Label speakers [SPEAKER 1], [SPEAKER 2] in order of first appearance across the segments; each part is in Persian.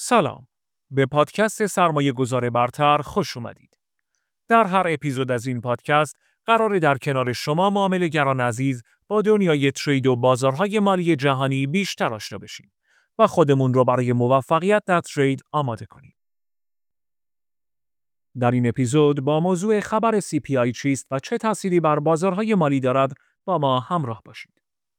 [SPEAKER 1] سلام. به پادکست سرمایه گذار برتر خوش اومدید. در هر اپیزود از این پادکست قراره در کنار شما معامله‌گران عزیز با دنیای ترید و بازارهای مالی جهانی بیشتر آشنا بشیم و خودمون رو برای موفقیت در ترید آماده کنیم. در این اپیزود با موضوع خبر CPI چیست و چه تأثیری بر بازارهای مالی دارد با ما همراه باشید.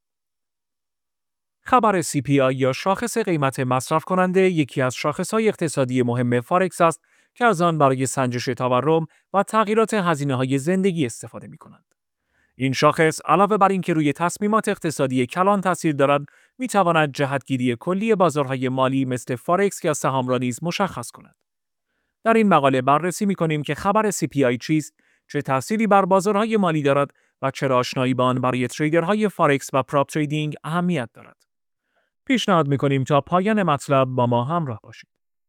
[SPEAKER 1] خبر CPI یا شاخص قیمت مصرف کننده یکی از شاخص‌های اقتصادی مهم فارکس است که از آن برای سنجش تورم و تغییرات هزینه‌های زندگی استفاده می‌کنند. این شاخص علاوه بر اینکه روی تصمیمات اقتصادی کلان تاثیر دارد، می‌تواند جهتگیری کلی بازارهای مالی مثل فارکس یا سهام را نیز مشخص کند. در این مقاله بررسی می‌کنیم که خبر CPI چیست، چه تأثیری بر بازارهای مالی دارد و چرا آشنایی با آن برای تریدرهای فارکس و پراپ تریدینگ اهمیت دارد. پیشنهاد می‌کنیم تا پایان مطلب با ما همراه باشید.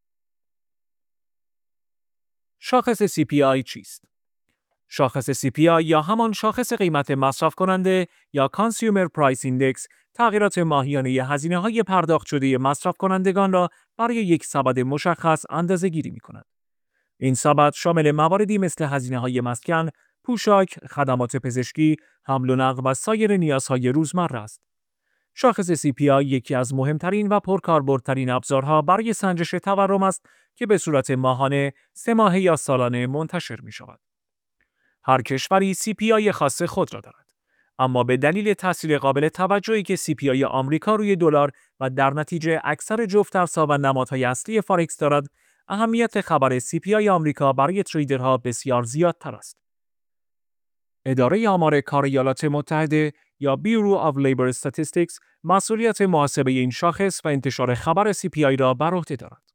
[SPEAKER 1] شاخص CPI چیست؟ شاخص CPI یا همان شاخص قیمت مصرف کننده یا Consumer Price Index تغییرات ماهیانه هزینه‌های پرداخت شده مصرف کنندگان را برای یک سبد مشخص اندازه‌گیری می‌کند. این سبد شامل مواردی مثل هزینه‌های مسکن، پوشاک، خدمات پزشکی، حمل و نقل و سایر نیازهای روزمره است. شاخص CPI یکی از مهمترین و پرکاربردترین ابزارها برای سنجش تورم است که به صورت ماهانه، 3 ماهه یا سالانه منتشر می شود. هر کشوری CPI خاص خود را دارد. اما به دلیل تاثیر قابل توجهی که CPI آمریکا روی دلار و در نتیجه اکثر جفت ارزها و نمادهای اصلی فارکس دارد، اهمیت خبر CPI آمریکا برای تریدرها بسیار زیادتر است. اداره آمار کار ایالات متحده یا Bureau of Labor Statistics مسئولیت محاسبه این شاخص و انتشار خبر CPI را بر عهده دارد.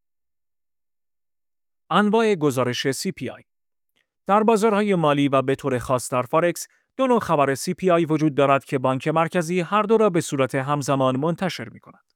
[SPEAKER 1] انواع گزارش CPI. در بازارهای مالی و به طور خاص در فارکس، دو نوع خبر CPI وجود دارد که بانک مرکزی هر دو را به صورت همزمان منتشر می‌کند.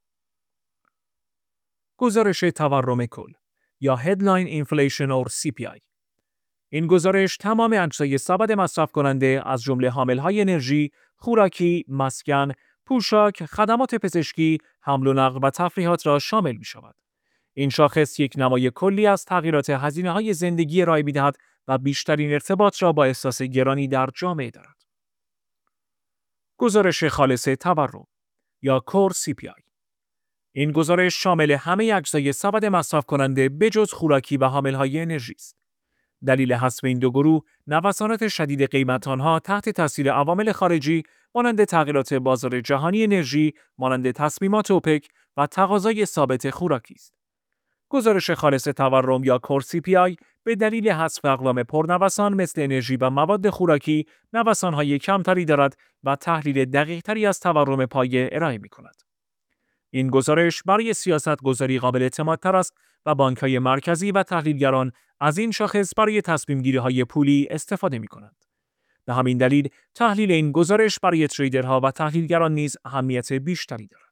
[SPEAKER 1] گزارش تورم کل یا Headline Inflation or CPI. این گزارش تمام اجزای سبد مصرف کننده از جمله حامل‌های انرژی، خوراکی، مسکن، پوشاک، خدمات پزشکی، حمل و نقل و تفریحات را شامل می‌شود. این شاخص یک نمای کلی از تغییرات هزینه‌های زندگی ارائه می‌دهد و بیشترین ارتباط را با احساس گرانی در جامعه دارد. گزارش خالص تورم یا Core CPI. این گزارش شامل همه اجزای سبد مصرف کننده بجز خوراکی و حامل‌های انرژی است. دلیل حذف این دو گروه، نوسانات شدید قیمت آنها تحت تاثیر عوامل خارجی مانند تغییرات بازار جهانی انرژی، مانند تصمیمات اوپک و تقاضای ثابت خوراکی است. گزارش خالص تورم یا کور CPI به دلیل حذف اقلام پرنوسان مثل انرژی و مواد خوراکی، نوسان‌های کمتری دارد و تحلیل دقیق‌تری از تورم پایه ارائه می‌کند. این گزارش برای سیاست‌گذاری قابل اعتمادتر است و بانک‌های مرکزی و تحلیلگران از این شاخص برای تصمیم‌گیری‌های پولی استفاده می‌کنند. به همین دلیل تحلیل این گزارش برای تریدرها و تحلیلگران نیز اهمیت بیشتری دارد.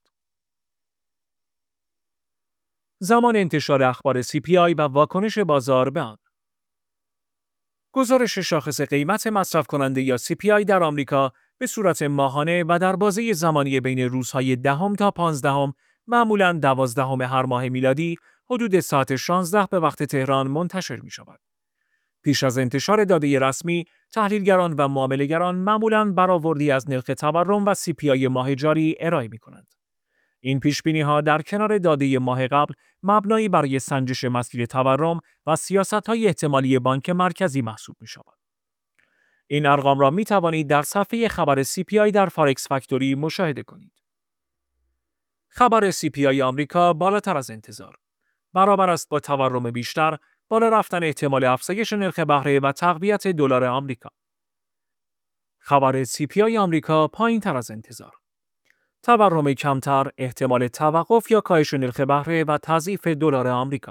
[SPEAKER 1] زمان انتشار اخبار CPI و واکنش بازار به آن. گزارش شاخص قیمت مصرف کننده یا CPI در آمریکا به صورت ماهانه و در بازه زمانی بین روزهای 10 تا 15 معمولاً 12 هر ماه میلادی حدود ساعت 16 به وقت تهران منتشر می شود. پیش از انتشار داده رسمی، تحلیلگران و معامله‌گران معمولاً برآوردی از نرخ تورم و CPI ماه جاری ارائه می کنند. این پیش‌بینی‌ها در کنار داده ماه قبل مبنایی برای سنجش مسیر تورم و سیاست‌های احتمالی بانک مرکزی محسوب می‌شود. این ارقام را می‌توانید در صفحه خبر CPI در فارکس فکتوری مشاهده کنید. خبر CPI آمریکا بالاتر از انتظار. برابر است با تورم بیشتر، بالا رفتن احتمال افزایش نرخ بهره و تقویت دلار آمریکا. خبر CPI آمریکا پایین‌تر از انتظار. تورم کمتر، احتمال توقف یا کاهش نرخ بهره و تضعیف دلار آمریکا.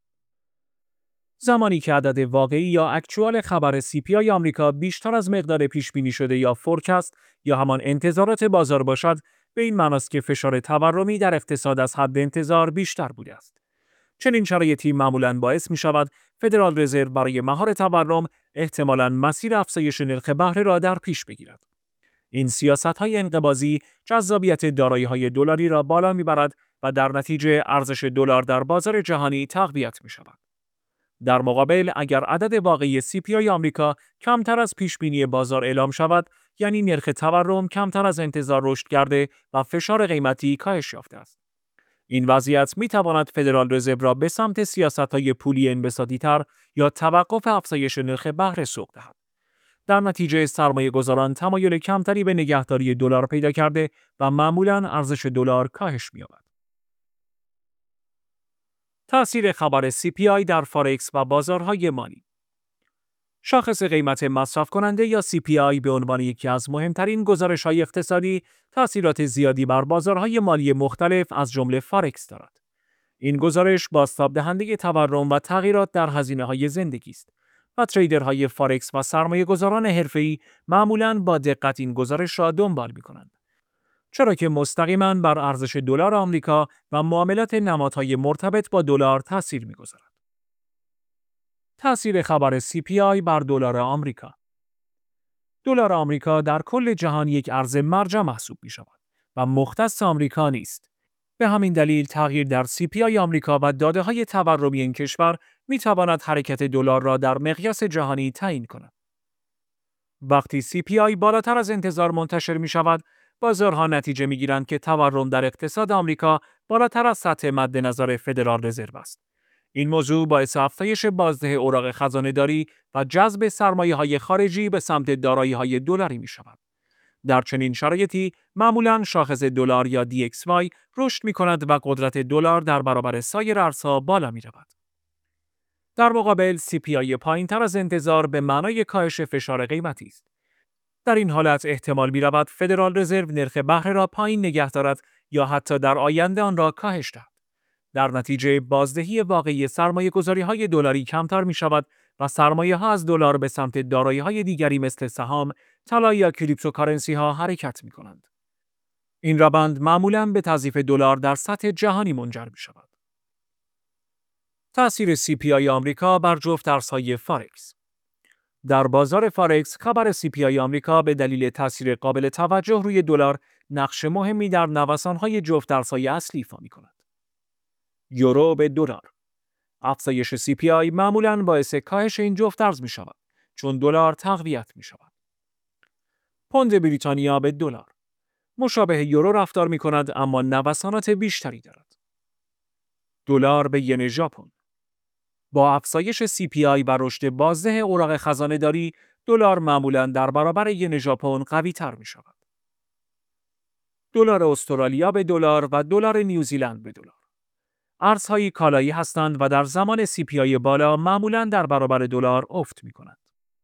[SPEAKER 1] زمانی که عدد واقعی یا اکچوال خبر CPI آمریکا بیشتر از مقدار پیش بینی شده یا فورکست یا همان انتظارات بازار باشد، به این معناست که فشار تورمی در اقتصاد از حد انتظار بیشتر بوده است. چنین شرایطی معمولاً باعث می شود فدرال رزرو برای مهار تورم احتمالاً مسیر افزایش نرخ بهره را در پیش بگیرد. این سیاست‌های انقباضی جذابیت دارایی‌های دلاری را بالا می‌برد و در نتیجه ارزش دلار در بازار جهانی تقویت می‌شود. در مقابل اگر عدد واقعی CPI آمریکا کمتر از پیشبینی بازار اعلام شود، یعنی نرخ تورم کمتر از انتظار رشد کرده و فشار قیمتی کاهش یافته است. این وضعیت می‌تواند فدرال رزرو را به سمت سیاست‌های پولی انبساطی‌تر یا توقف افزایش نرخ بهره سوق دهد. در نتیجه سرمایه‌گذاران تمایل کمتری به نگهداری دلار پیدا کرده و معمولاً ارزش دلار کاهش می‌یابد. تأثیر خبر CPI در فارکس و بازارهای مالی. شاخص قیمت مصرف کننده یا CPI به عنوان یکی از مهمترین گزارش‌های اقتصادی، تأثیرات زیادی بر بازارهای مالی مختلف از جمله فارکس دارد. این گزارش بازتاب دهنده تورم و تغییرات در هزینه‌های زندگی است و تریدرهای فارکس و سرمایه‌گذاران حرفه‌ای معمولاً با دقت این گزارش را دنبال می‌کنند، چرا که مستقیماً بر ارزش دلار آمریکا و معاملات نمادهای مرتبط با دلار تأثیر می‌گذارد. تأثیر خبر CPI بر دلار آمریکا. دلار آمریکا در کل جهان یک ارز مرجع محسوب می‌شود و مختص آمریکا نیست. به همین دلیل تغییر در CPI آمریکا و داده‌های تورمی این کشور می‌تواند حرکت دلار را در مقیاس جهانی تعیین کند. وقتی CPI بالاتر از انتظار منتشر می‌شود، بازارها نتیجه می‌گیرند که تورم در اقتصاد آمریکا بالاتر از سطح مد نظر فدرال رزرو است. این موضوع باعث افزایش بازده اوراق خزانه‌داری و جذب سرمایه‌های خارجی به سمت دارایی‌های دلاری می‌شود. در چنین شرایطی معمولاً شاخص دلار یا DXY رشد می‌کند و قدرت دلار در برابر سایر ارزها بالا می‌رود. در مقابل CPI پایین‌تر از انتظار به معنای کاهش فشار قیمتی است. در این حالت احتمال می‌رود فدرال رزرو نرخ بهره را پایین نگه دارد یا حتی در آینده آن را کاهش دهد. در نتیجه بازدهی واقعی سرمایه‌گذاری‌های دلاری کمتر می‌شود و سرمایه‌ها از دلار به سمت دارایی‌های دیگری مثل سهام، طلا یا کریپتوکارنسی‌ها حرکت می‌کنند. این روند معمولاً به تضعیف دلار در سطح جهانی منجر می‌شود. تأثیر CPI آمریکا بر جفت ارزهای فارکس. در بازار فارکس خبر CPI آمریکا به دلیل تأثیر قابل توجه روی دلار نقش مهمی در نوسان‌های جفت ارزهای اصلی ایفا می‌کند. یورو به دلار. افزایش CPI معمولاً باعث کاهش این جفت ارز می‌شود، چون دلار تقویت می‌شود. پوند بریتانیا به دلار. مشابه یورو رفتار می‌کند اما نوسانات بیشتری دارد. دلار به ین ژاپن. با افزایش CPI و رشد بازده اوراق خزانه‌داری، دلار معمولاً در برابر ین ژاپن قوی‌تر می‌شود. دلار استرالیا به دلار و دلار نیوزیلند به دلار. ارزهای کالایی هستند و در زمان CPI بالا معمولاً در برابر دلار افت می‌کنند.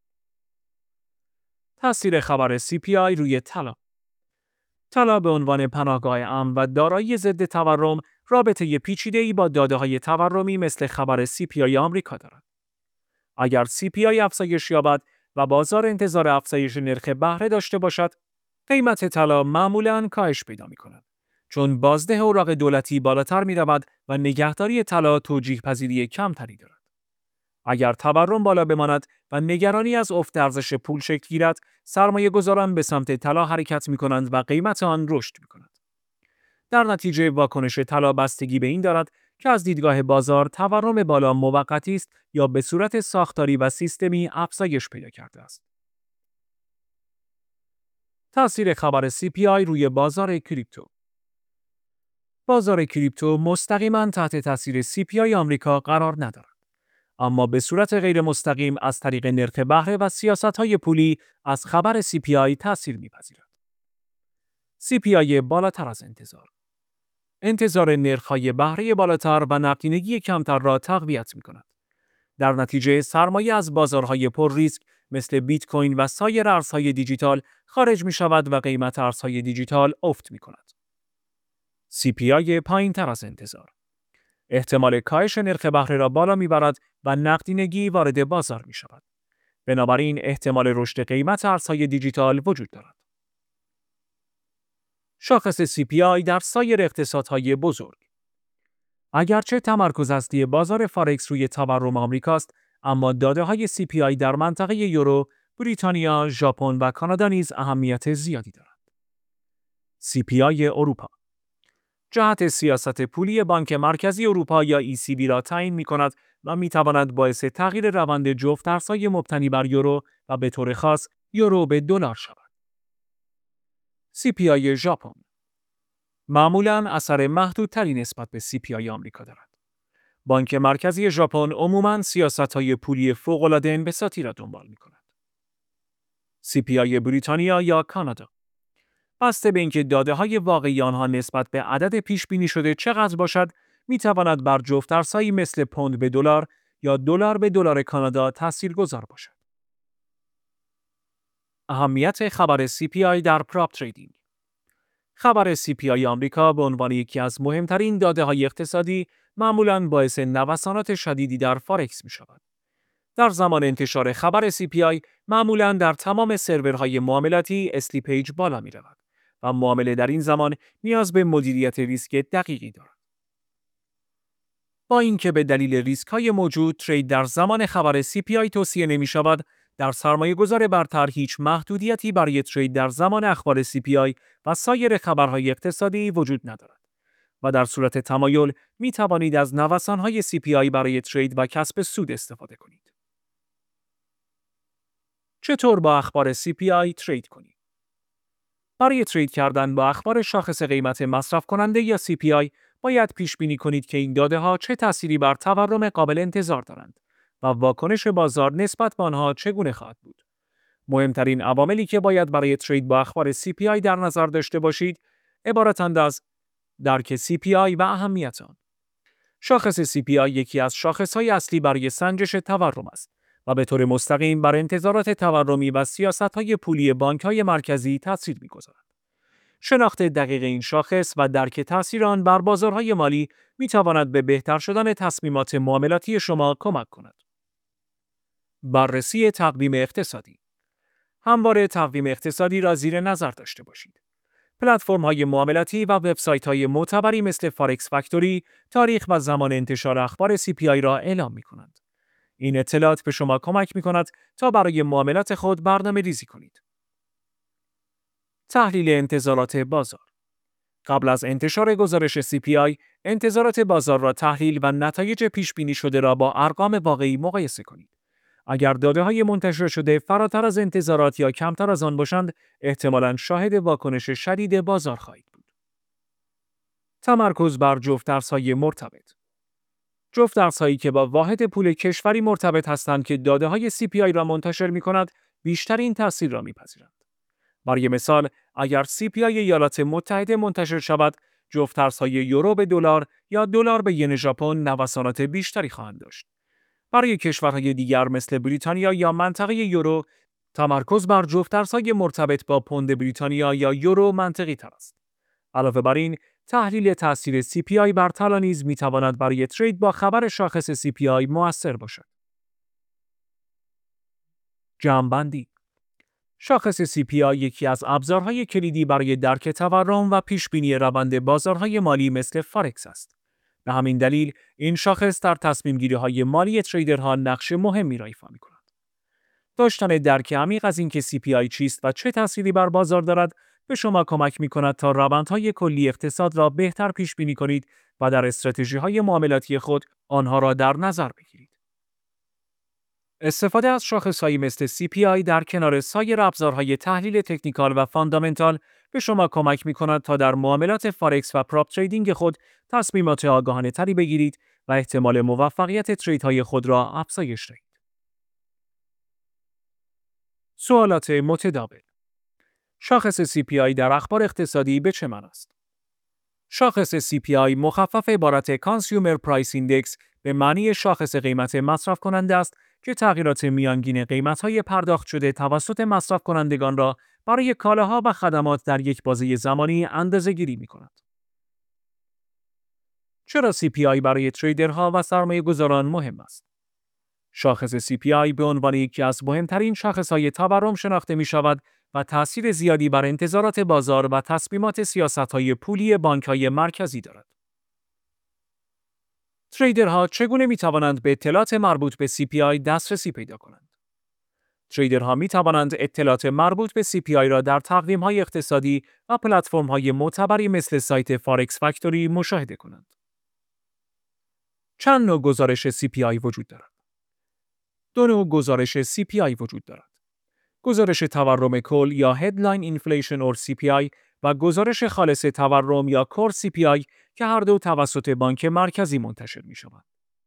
[SPEAKER 1] تأثیر خبر CPI روی طلا. طلا به عنوان پناهگاه امن و دارایی ضد تورم رابطه پیچیده‌ای با داده‌های تورمی مثل خبر CPI آمریکا دارد. اگر CPI افزایش یابد و بازار انتظار افزایش نرخ بهره داشته باشد، قیمت طلا معمولاً کاهش پیدا می‌کند، چون بازده اوراق دولتی بالاتر می‌رود و نگهداری طلا توجیه‌پذیری کمتری دارد. اگر تورم بالا بماند و نگرانی از افت ارزش پول شکل گیرد، سرمایه‌گذاران به سمت طلا حرکت می‌کنند و قیمت آن رشد می‌کند. در نتیجه واکنش طلا بستگی به این دارد که از دیدگاه بازار تورم بالا موقتی است یا به صورت ساختاری و سیستمی افزایش پیدا کرده است. تأثیر خبر CPI روی بازار کریپتو. بازار کریپتو مستقیما تحت تأثیر CPI آمریکا قرار ندارد، اما به صورت غیر مستقیم از طریق نرخ بهره و سیاست‌های پولی از خبر CPI تأثیر می‌پذیرد. CPI بالاتر از انتظار. انتظار نرخ‌های بهره بالاتر و نقدینگی کمتر را تقویت می‌کند. در نتیجه سرمایه از بازارهای پر ریسک مثل بیت کوین و سایر ارزهای دیجیتال خارج می‌شود و قیمت ارزهای دیجیتال افت می‌کند. CPI پایین‌تر از انتظار. احتمال کاهش نرخ بهره را بالا می‌برد و نقدینگی وارد بازار می‌شود. بنابراین احتمال رشد قیمت ارزهای دیجیتال وجود دارد. شاخص CPI در سایر اقتصادهای بزرگ. اگرچه تمرکز اصلی بازار فارکس روی تورم آمریکاست، اما داده‌های CPI در منطقه یورو، بریتانیا، ژاپن و کانادا نیز اهمیت زیادی دارند. CPI اروپا. جهت سیاست پولی بانک مرکزی اروپا یا ECB را تعیین می‌کند و می‌تواند باعث تغییر روند جفت ارزهای مبتنی بر یورو و به طور خاص یورو به دلار شود. CPI ژاپن معمولاً اثر محدودتری نسبت به CPI آمریکا دارد. بانک مرکزی ژاپن عموماً سیاست‌های پولی فوق‌العاده انبساطی را دنبال می‌کند. CPI بریتانیا یا کانادا بسته به اینکه داده‌های واقعی آنها نسبت به عدد پیش‌بینی شده چقدر باشد، می‌تواند بر جفت ارزهایی مثل پوند به دلار یا دلار به دلار کانادا تاثیرگذار باشد. اهمیت خبر CPI در پراپ تریدینگ. خبر CPI آمریکا به عنوان یکی از مهمترین داده‌های اقتصادی معمولاً باعث نوسانات شدیدی در فارکس می‌شود. در زمان انتشار خبر CPI معمولاً در تمام سرورهای معاملاتی اسلیپیج بالا می‌رود و معامله در این زمان نیاز به مدیریت ریسک دقیقی دارد. با اینکه به دلیل ریسک‌های موجود ترید در زمان خبر CPI توصیه نمی‌شود، در سرمایه‌گذار برتر هیچ محدودیتی برای ترید در زمان اخبار CPI و سایر خبرهای اقتصادی وجود ندارد و در صورت تمایل می توانید از نوسان‌های CPI برای ترید و کسب سود استفاده کنید. چطور با اخبار CPI ترید کنید؟ برای ترید کردن با اخبار شاخص قیمت مصرف کننده یا CPI باید پیش بینی کنید که این داده‌ها چه تأثیری بر تورم قابل انتظار دارند و واکنش بازار نسبت به آنها چگونه خواهد بود. مهمترین عواملی که باید برای ترید با اخبار CPI در نظر داشته باشید عبارتند از درک CPI و اهمیت آن. شاخص CPI یکی از شاخص‌های اصلی برای سنجش تورم است و به طور مستقیم بر انتظارات تورمی و سیاست‌های پولی بانک‌های مرکزی تأثیر می‌گذارد. شناخت دقیق این شاخص و درک تأثیر آن بر بازارهای مالی می‌تواند به بهتر شدن تصمیمات معاملاتی شما کمک کند. بررسی تقویم اقتصادی. همواره تقویم اقتصادی را زیر نظر داشته باشید. پلتفرم‌های معاملاتی و وبسایت‌های معتبری مثل فارکس فکتوری تاریخ و زمان انتشار اخبار CPI را اعلام می‌کنند. این اطلاعات به شما کمک می‌کند تا برای معاملات خود برنامه‌ریزی کنید. تحلیل انتظارات بازار. قبل از انتشار گزارش CPI، انتظارات بازار را تحلیل و نتایج پیش‌بینی شده را با ارقام واقعی مقایسه کنید. اگر داده‌های منتشر شده فراتر از انتظارات یا کمتر از آن باشند، احتمالاً شاهد واکنش شدید بازار خواهید بود. تمرکز بر جفت ارزهای مرتبط. جفت ارزهایی که با واحد پول کشوری مرتبط هستند که داده‌های CPI را منتشر می‌کند، بیشترین تأثیر را می‌پذیرند. برای مثال، اگر CPI ایالات متحده منتشر شود، جفت ارزهای یورو به دلار یا دلار به ین ژاپن نوسانات بیشتری خواهند داشت. برای کشورهای دیگر مثل بریتانیا یا منطقه یورو، تمرکز بر جفت ارزهای مرتبط با پوند بریتانیا یا یورو منطقی تر است. علاوه بر این، تحلیل تأثیر CPI بر طلا نیز می‌تواند برای ترید با خبر شاخص CPI مؤثر باشد. جمع‌بندی. شاخص CPI یکی از ابزارهای کلیدی برای درک تورم و پیش‌بینی روند بازارهای مالی مثل فارکس است. به همین دلیل این شاخص در تصمیم‌گیری‌های مالی تریدرها نقش مهمی را ایفا می‌کند. داشتن درک عمیق از اینکه CPI چیست و چه تأثیری بر بازار دارد به شما کمک می‌کند تا روندهای کلی اقتصاد را بهتر پیش‌بینی کنید و در استراتژی‌های معاملاتی خود آنها را در نظر بگیرید. استفاده از شاخص‌هایی مثل CPI در کنار سایر ابزارهای تحلیل تکنیکال و فاندامنتال به شما کمک می‌کند تا در معاملات فارکس و پراپ تریدینگ خود تصمیمات آگاهانه‌تری بگیرید و احتمال موفقیت تریدهای خود را افزایش دهید. سوالات متداول. شاخص CPI در اخبار اقتصادی به چه معنی است؟ شاخص CPI مخفف عبارت Consumer Price Index به معنی شاخص قیمت مصرف کننده است که تغییرات میانگین قیمت‌های پرداخت شده توسط مصرف کنندگان را برای کالاها و خدمات در یک بازه زمانی اندازه‌گیری می‌کند. چرا CPI برای تریدرها و سرمایه‌گذاران مهم است؟ شاخص CPI به عنوان یکی از مهمترین شاخص‌های تورم شناخته می‌شود و تأثیر زیادی بر انتظارات بازار و تصمیمات سیاست‌های پولی بانک‌های مرکزی دارد. تریدرها چگونه می‌توانند به اطلاعات مربوط به CPI دسترسی پیدا کنند؟ تریدرها می توانند اطلاعات مربوط به CPI را در تقویم‌های اقتصادی و پلتفرم‌های معتبری مثل سایت فارکس فکتوری مشاهده کنند. چند نوع گزارش CPI وجود دارد. دو نوع گزارش CPI وجود دارد. گزارش تورم کل یا Headline Inflation or CPI و گزارش خالص تورم یا Core CPI که هر دو توسط بانک مرکزی منتشر می شوند.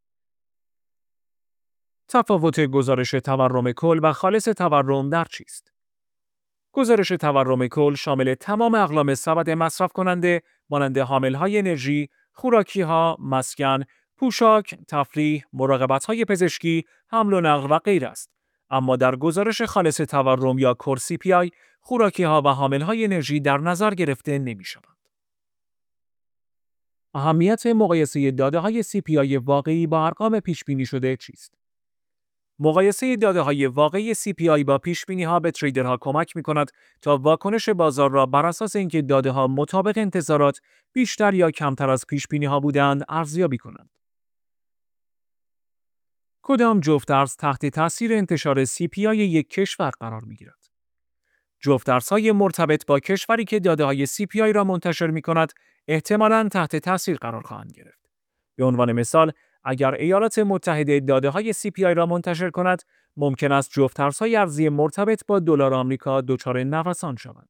[SPEAKER 1] تفاوت گزارش تورم کل و خالص تورم در چیست؟ گزارش تورم کل شامل تمام اقلام سبد مصرف کننده مانند حامل‌های انرژی، خوراکی‌ها، مسکن، پوشاک، تفریح، مراقبت‌های پزشکی، حمل و نقل و غیره است. اما در گزارش خالص تورم یا کور CPI، خوراکی‌ها و حامل‌های انرژی در نظر گرفته نمی‌شوند. اهمیت مقایسه داده‌های CPI واقعی با ارقام پیش‌بینی شده چیست؟ مقایسه داده‌های واقعی CPI با پیش‌بینی‌ها به تریدرها کمک می‌کند تا واکنش بازار را بر اساس اینکه داده‌ها مطابق انتظارات بیشتر یا کمتر از پیش‌بینی‌ها بودند ارزیابی کنند. کدام جفت ارز تحت تاثیر انتشار CPI یک کشور قرار می‌گیرد؟ جفت ارزهای مرتبط با کشوری که داده‌های CPI را منتشر می‌کند احتمالاً تحت تاثیر قرار خواهند گرفت. به عنوان مثال، اگر ایالات متحده داده‌های CPI را منتشر کند، ممکن است جفت ارزهای ارزی مرتبط با دلار آمریکا دچار نوسان شوند.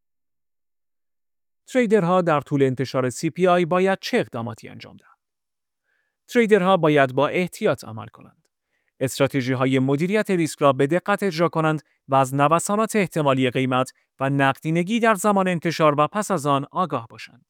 [SPEAKER 1] تریدرها در طول انتشار CPI باید چه اقداماتی انجام دهند؟ تریدرها باید با احتیاط عمل کنند. استراتژی‌های مدیریت ریسک را به دقت اجرا کنند و از نوسانات احتمالی قیمت و نقدینگی در زمان انتشار و پس از آن آگاه باشند.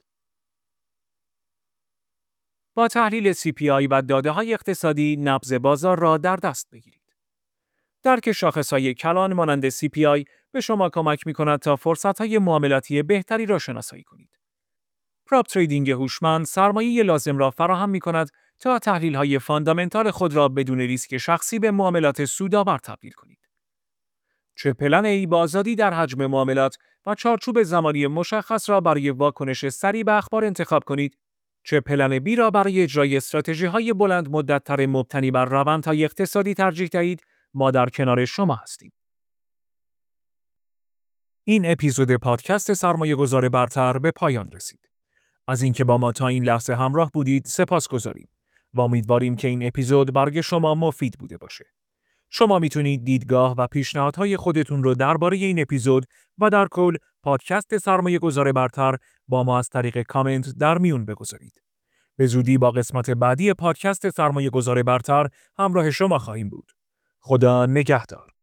[SPEAKER 1] با تحلیل CPI و داده‌های اقتصادی نبض بازار را در دست بگیرید. درک شاخص‌های کلان مانند CPI به شما کمک می‌کند تا فرصت‌های معاملاتی بهتری را شناسایی کنید. پراپ تریدینگ هوشمند سرمایه لازم را فراهم می‌کند تا تحلیل‌های فاندامنتال خود را بدون ریسک شخصی به معاملات سودآور تبدیل کنید. چه پلن A با آزادی در حجم معاملات و چارچوب زمانی مشخص را برای واکنش سریع به اخبار انتخاب کنید، چه پلن B را برای اجرای استراتژی‌های بلند مدت‌تر مبتنی بر روندهای اقتصادی ترجیح دهید، ما در کنار شما هستیم. این اپیزود پادکست سرمایه‌گذار برتر به پایان رسید. از اینکه با ما تا این لحظه همراه بودید سپاسگزاریم و امیدواریم که این اپیزود برای شما مفید بوده باشه. شما میتونید دیدگاه و پیشنهادهای خودتون رو درباره این اپیزود و در کل پادکست سرمایه‌گذار برتر با ما از طریق کامنت در میون بگذارید. به زودی با قسمت بعدی پادکست سرمایه‌گذار برتر همراه شما خواهیم بود. خدا نگهدار.